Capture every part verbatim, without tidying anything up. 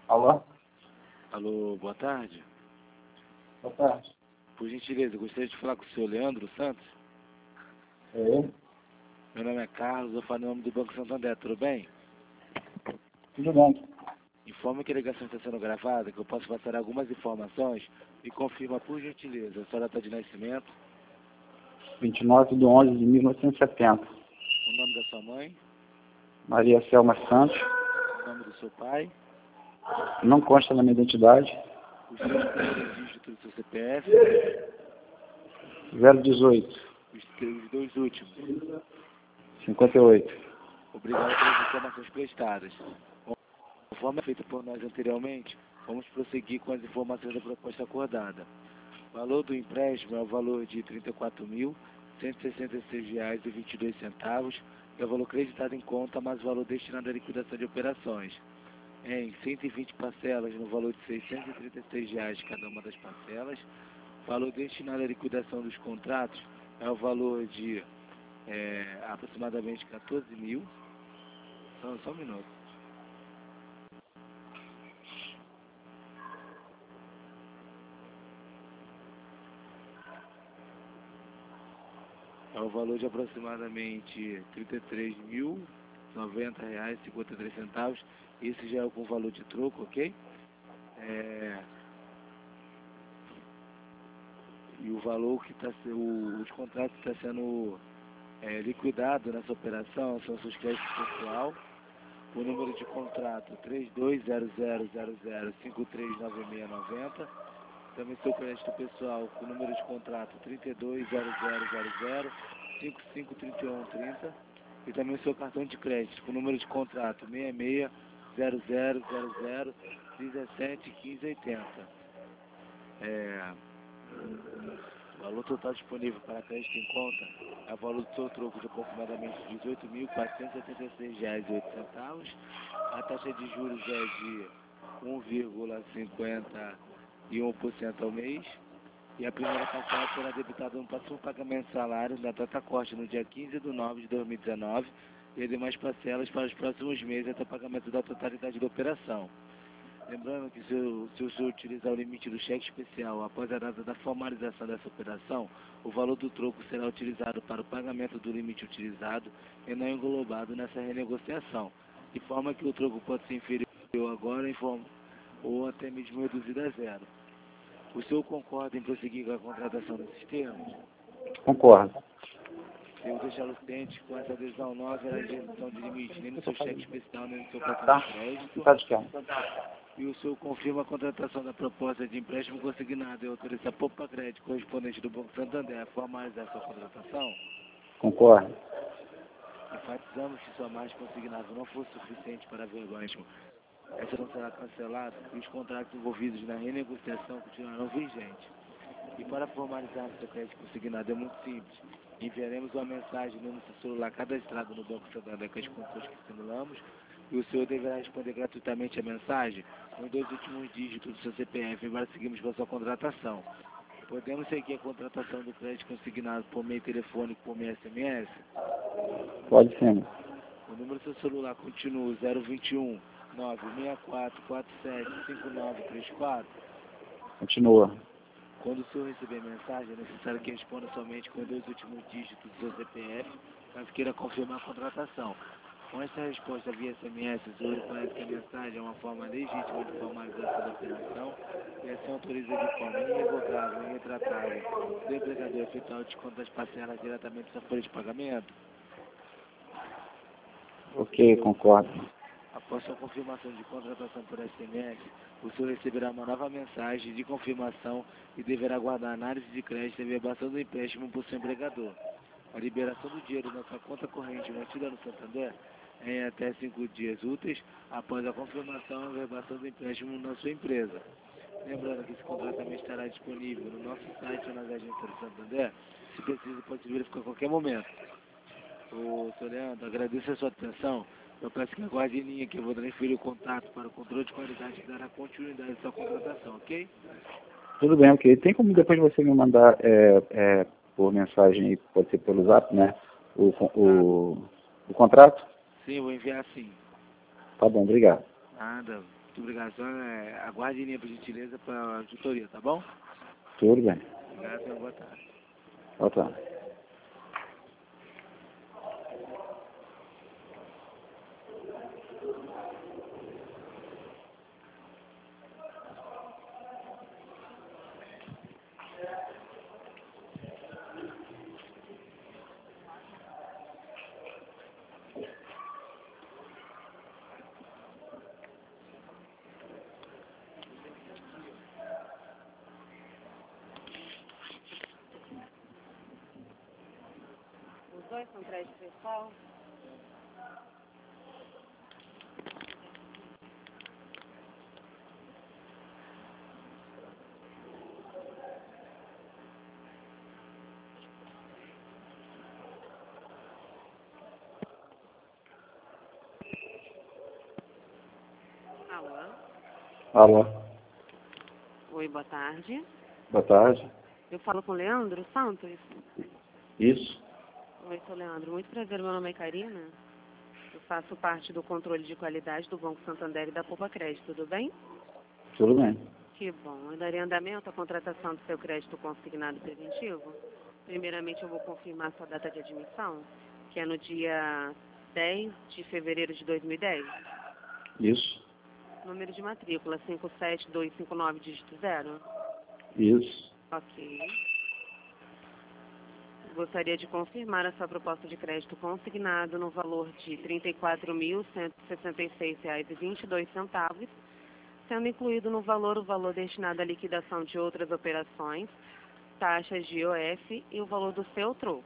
Alô? Alô, boa tarde. Boa tarde. Por gentileza, eu gostaria de falar com o senhor Leandro Santos. É ele? Meu nome é Carlos, eu falo em nome do Banco Santander, tudo bem? Tudo bem. Informa que a ligação está sendo gravada, que eu posso passar algumas informações e confirma, por gentileza, a sua data de nascimento, vinte e nove de onze de mil novecentos e setenta. o nome da sua mãe, Maria Selma Santos. o nome do seu pai, Não consta na minha identidade. os seus primeiros dígitos do seu C P F, zero dezoito. os, os dois últimos. cinquenta e oito. Obrigado pelas informações prestadas. Conforme feito por nós anteriormente, vamos prosseguir com as informações da proposta acordada. O valor do empréstimo é o valor de trinta e quatro mil, cento e sessenta e seis reais e vinte e dois centavos, que é o valor creditado em conta, mais o valor destinado à liquidação de operações. Em cento e vinte parcelas, no valor de seiscentos e trinta e seis reais cada uma das parcelas. O valor destinado à liquidação dos contratos é o valor de é, aproximadamente quatorze mil. Só, só um minuto. É o valor de aproximadamente trinta e três mil, noventa reais e cinquenta e três centavos. Esse já é com valor de troco, ok? É... E o valor que está os contratos que está sendo é, liquidado nessa operação são seus créditos pessoal. O número de contrato três dois zero zero zero zero cinco três nove seis nove zero. Também seu crédito pessoal com o número de contrato trinta e dois zero zero zero zero cinco cinco três um três zero. E também o seu cartão de crédito com o número de contrato seis seis zero zero zero zero um sete um cinco oito zero. É, o valor total disponível para crédito em conta é o valor do seu troco de aproximadamente dezoito mil quatrocentos e setenta e seis reais e oito centavos. A taxa de juros é de um vírgula cinquenta e um por cento ao mês. E a primeira parcela será debitada no próximo pagamento de salário da data corte no dia quinze de nove de dois mil e dezenove e as demais parcelas para os próximos meses até o pagamento da totalidade da operação. Lembrando que se o, se o senhor utilizar o limite do cheque especial após a data da formalização dessa operação, o valor do troco será utilizado para o pagamento do limite utilizado e não englobado nessa renegociação, de forma que o troco pode ser inferior agora em forma, ou até mesmo reduzido a zero. O senhor concorda em prosseguir com a contratação desses termos? Concordo. Eu deixá-lo ciente com essa adesão não haverá redução de limite, nem no seu cheque especial, nem no seu cartão Tá? de crédito. Tá de quê? E o senhor confirma a contratação da proposta de empréstimo consignado e autoriza a Poupa Crédito correspondente do Banco Santander a formalizar sua contratação? Concordo. Enfatizamos que sua margem consignada não for suficiente para ver o empréstimo. Essa não será cancelada e os contratos envolvidos na renegociação continuarão vigentes. E para formalizar seu crédito consignado é muito simples. Enviaremos uma mensagem no seu celular cadastrado no Banco Santander com as condições que simulamos e o senhor deverá responder gratuitamente a mensagem com os dois últimos dígitos do seu C P F, embora seguimos com a sua contratação. Podemos seguir a contratação do crédito consignado por meio telefônico por meio S M S? Pode sim. O número do seu celular continua zero dois um nove seis quatro quatro sete cinco nove três quatro. Continua. Quando o senhor receber a mensagem, é necessário que responda somente com os dois últimos dígitos do seu C P F, caso queira confirmar a contratação. Com essa resposta via S M S, o senhor reconhece que a mensagem é uma forma legítima de formalização da operação e assim autoriza de forma irrevogável e irretratável o empregador efetuar o desconto das parcelas diretamente da folha de pagamento. Ok, concordo. Após sua confirmação de contratação por S M S, o senhor receberá uma nova mensagem de confirmação e deverá aguardar a análise de crédito e averbação do empréstimo por seu empregador. A liberação do dinheiro na sua conta corrente mantida no Santander é em até cinco dias úteis após a confirmação e averbação do empréstimo na sua empresa. Lembrando que esse contrato também estará disponível no nosso site ou nas agências do Santander, se preciso pode se verificar a qualquer momento. Ô, senhor Leandro, agradeço a sua atenção. Eu peço que aguarde em linha que eu vou transferir o contato para o controle de qualidade que dará continuidade à sua contratação, ok? Tudo bem, ok. Tem como depois você me mandar é, é, por mensagem, aí, pode ser pelo zap, né? O, o, o contrato? Sim, eu vou enviar sim. Tá bom, obrigado. Nada. nossa obrigação é aguarde linha por gentileza para a tutoria, tá bom? Tudo bem. Obrigado, senhor. Boa tarde. Boa tarde. Os dois são crédito pessoal? Alô? Alô. Oi, boa tarde. Boa tarde. Eu falo com o Leandro Santos. Isso. Oi, sou Leandro. Muito prazer, meu nome é Karina. Eu faço parte do controle de qualidade do Banco Santander e da Poupa Crédito, tudo bem? Tudo bem. Que bom. Eu daria andamento à contratação do seu crédito consignado preventivo. Primeiramente, eu vou confirmar sua data de admissão, que é no dia dez de fevereiro de dois mil e dez. Isso. Número de matrícula cinco sete dois cinco nove, dígito zero. Isso. Ok. Gostaria de confirmar a sua proposta de crédito consignado no valor de trinta e quatro mil cento e sessenta e seis reais e vinte e dois centavos, sendo incluído no valor o valor destinado à liquidação de outras operações, taxas de I O F e o valor do seu troco.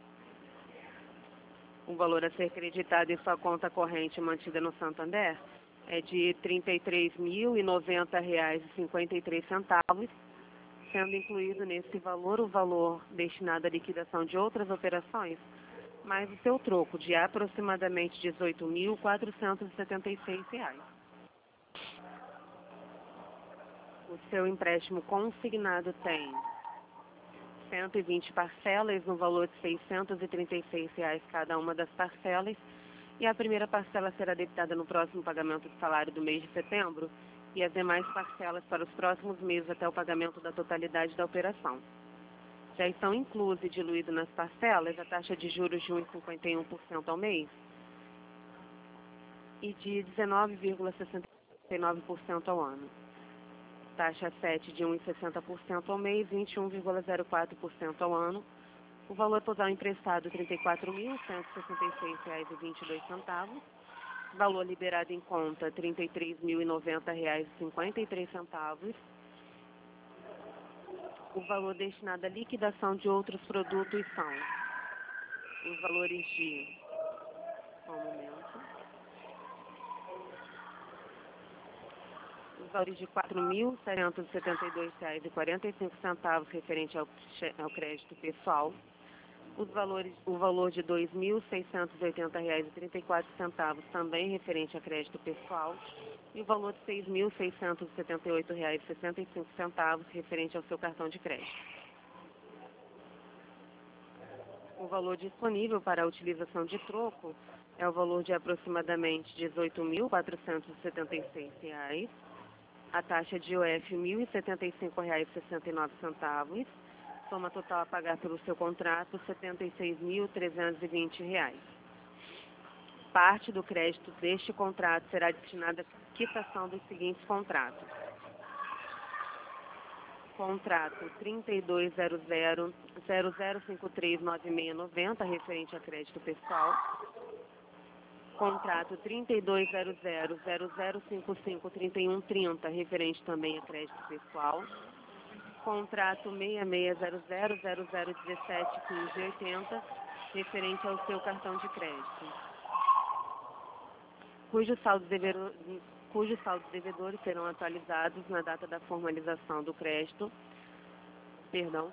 O valor a ser creditado em sua conta corrente mantida no Santander é de trinta e três mil e noventa reais e cinquenta e três centavos, sendo incluído nesse valor o valor destinado à liquidação de outras operações, mais o seu troco de aproximadamente dezoito mil quatrocentos e setenta e seis reais. O seu empréstimo consignado tem cento e vinte parcelas no valor de seiscentos e trinta e seis reais cada uma das parcelas, e a primeira parcela será debitada no próximo pagamento do salário do mês de setembro e as demais parcelas para os próximos meses até o pagamento da totalidade da operação. Já estão inclusos e diluídos nas parcelas a taxa de juros de um vírgula cinquenta e um por cento ao mês e de dezenove vírgula sessenta e nove por cento ao ano. Taxa sete de um vírgula sessenta por cento ao mês e vinte e um vírgula zero quatro por cento ao ano. O valor total emprestado trinta e quatro mil cento e sessenta e seis reais e vinte e dois centavos. Valor liberado em conta trinta e três mil e noventa reais e cinquenta e três centavos. O valor destinado à liquidação de outros produtos são os valores de... Só um momento. Os valores de quatro mil setecentos e setenta e dois reais e quarenta e cinco centavos referente ao, ao crédito pessoal. Os valores, o valor de dois mil seiscentos e oitenta reais e trinta e quatro centavos também referente a crédito pessoal. E o valor de seis mil seiscentos e setenta e oito reais e sessenta e cinco centavos referente ao seu cartão de crédito. O valor disponível para a utilização de troco é o valor de aproximadamente dezoito mil quatrocentos e setenta e seis reais, a taxa de I O F mil e setenta e cinco reais e sessenta e nove centavos, soma total a pagar pelo seu contrato setenta e seis mil trezentos e vinte reais. Parte do crédito deste contrato será destinada à quitação dos seguintes contratos. Contrato trinta e dois zero zero zero zero cinco três nove seis nove zero, referente a crédito pessoal. Contrato trinta e dois zero zero zero zero cinco cinco três um três zero, referente também a crédito pessoal. Contrato seis seis zero zero zero zero um sete um cinco oito zero, referente ao seu cartão de crédito, cujo saldo devedor, cujos saldos devedores serão atualizados na data da formalização do crédito, perdão,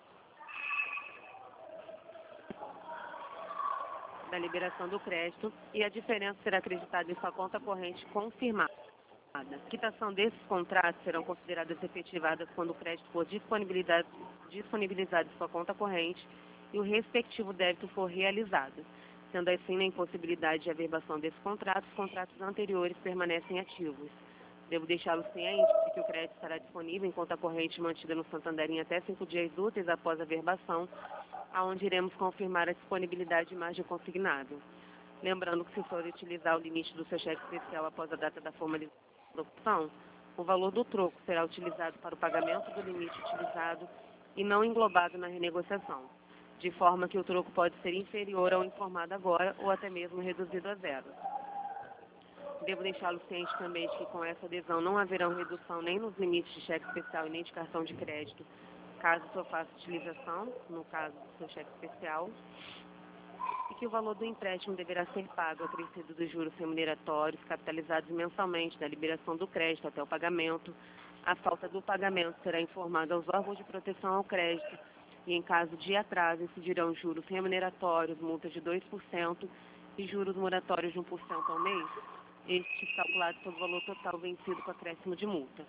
da liberação do crédito, e a diferença será acreditada em sua conta corrente confirmada. A quitação desses contratos serão consideradas efetivadas quando o crédito for disponibilizado, disponibilizado em sua conta corrente e o respectivo débito for realizado. Sendo assim, na impossibilidade de averbação desses contratos, os contratos anteriores permanecem ativos. Devo deixá-lo ciente de que o crédito estará disponível em conta corrente mantida no Santander em até cinco dias úteis após a verbação, aonde iremos confirmar a disponibilidade de margem consignado. Lembrando que se for utilizar o limite do seu cheque especial após a data da formalização da opção, o valor do troco será utilizado para o pagamento do limite utilizado e não englobado na renegociação, de forma que o troco pode ser inferior ao informado agora ou até mesmo reduzido a zero. Devo deixá-lo ciente também de que com essa adesão não haverá redução nem nos limites de cheque especial e nem de cartão de crédito, caso o senhor faça utilização, no caso do seu cheque especial, e que o valor do empréstimo deverá ser pago acrescido dos juros remuneratórios capitalizados mensalmente da liberação do crédito até o pagamento. A falta do pagamento será informada aos órgãos de proteção ao crédito e, em caso de atraso, incidirão juros remuneratórios, multas de dois por cento e juros moratórios de um por cento ao mês, estes calculados sobre o valor total vencido com acréscimo de multa.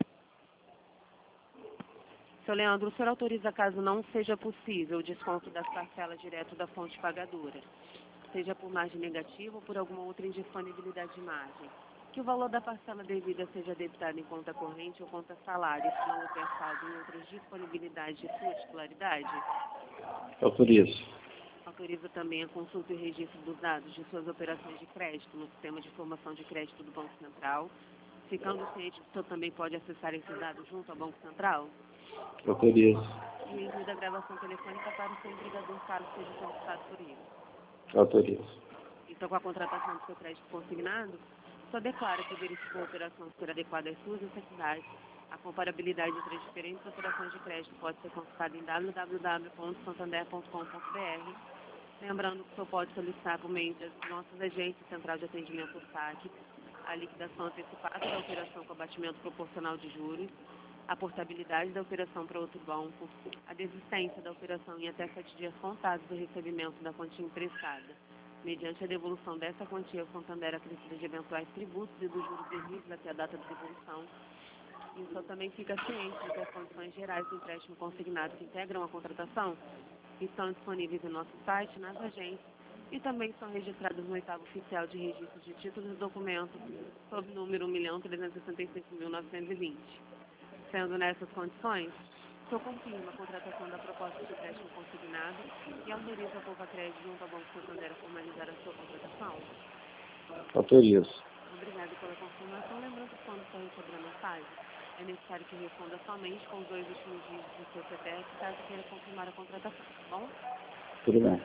Seu Leandro, o senhor autoriza, caso não seja possível, o desconto das parcelas direto da fonte pagadora, seja por margem negativa ou por alguma outra indisponibilidade de margem, que o valor da parcela devida seja debitado em conta corrente ou conta salário, se não houver saldo em outras disponibilidades de sua titularidade? Autorizo. Autoriza também a consulta e registro dos dados de suas operações de crédito no sistema de informação de crédito do Banco Central, ficando ciente que o senhor também pode acessar esses dados junto ao Banco Central? Autorizo. E o envio da gravação telefônica para o seu empregador, caso seja solicitado por ele. Autorizo. Então, com a contratação do seu crédito consignado, só declara que verificou a operação ser adequada às suas necessidades. A comparabilidade entre as diferentes operações de crédito pode ser consultada em w w w ponto santander ponto com ponto b r. Lembrando que o senhor pode solicitar por meio das nossas agências Central de Atendimento S A C a liquidação antecipada da operação com abatimento proporcional de juros, a portabilidade da operação para outro banco, a desistência da operação em até sete dias contados do recebimento da quantia emprestada. Mediante a devolução dessa quantia, o Santander acrescida de eventuais tributos e dos juros devidos até a data de devolução. E o senhor também fica ciente de que as condições gerais do empréstimo consignado que integram a contratação estão disponíveis em nosso site, nas agências, e também são registrados no oitavo oficial de registro de títulos e documentos, sob número um milhão trezentos e sessenta e cinco mil novecentos e vinte. Sendo nessas condições, o senhor confirma a contratação da proposta de empréstimo consignado e autoriza a Poupa Crédito junto ao Banco Santander a formalizar a sua contratação? Autorizo. Obrigada pela confirmação. Lembrando que quando o senhor receber a mensagem, é necessário que responda somente com os dois últimos dígitos do seu C P F, caso queira confirmar a contratação, tá bom? Tudo bem.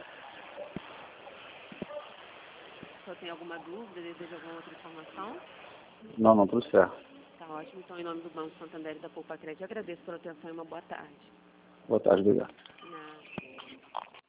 O senhor tem alguma dúvida, deseja alguma outra informação? Não, não, tudo certo. Tá ótimo. Então, em nome do Banco Santander e da Poupa Crédito, agradeço pela atenção e uma boa tarde. Boa tarde, obrigado.